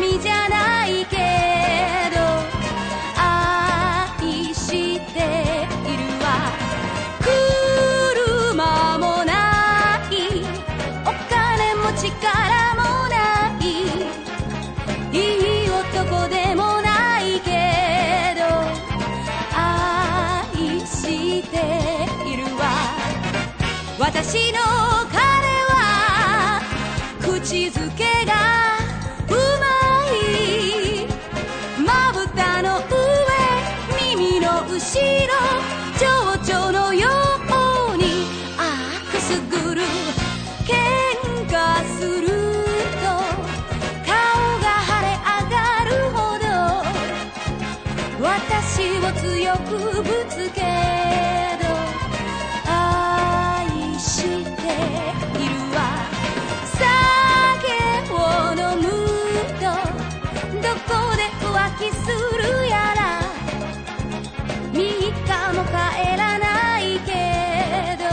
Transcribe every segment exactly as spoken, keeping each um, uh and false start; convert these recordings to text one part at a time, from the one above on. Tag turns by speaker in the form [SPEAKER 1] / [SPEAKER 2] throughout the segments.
[SPEAKER 1] みじゃないけど愛しているわ。車もないお金も力もないいい男でもないけど愛しているわ。私の彼は口づけがうまい。まぶたの上耳の後ろ蝶々のようにあくすぐる。喧嘩すると顔が腫れ上がるほど私を強くぶつけど愛しているわ。酒を飲むとどこで浮気するやらみっかも帰らないけど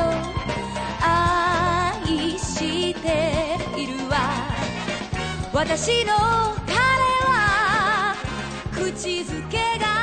[SPEAKER 1] 愛しているわ。私の彼は口づけが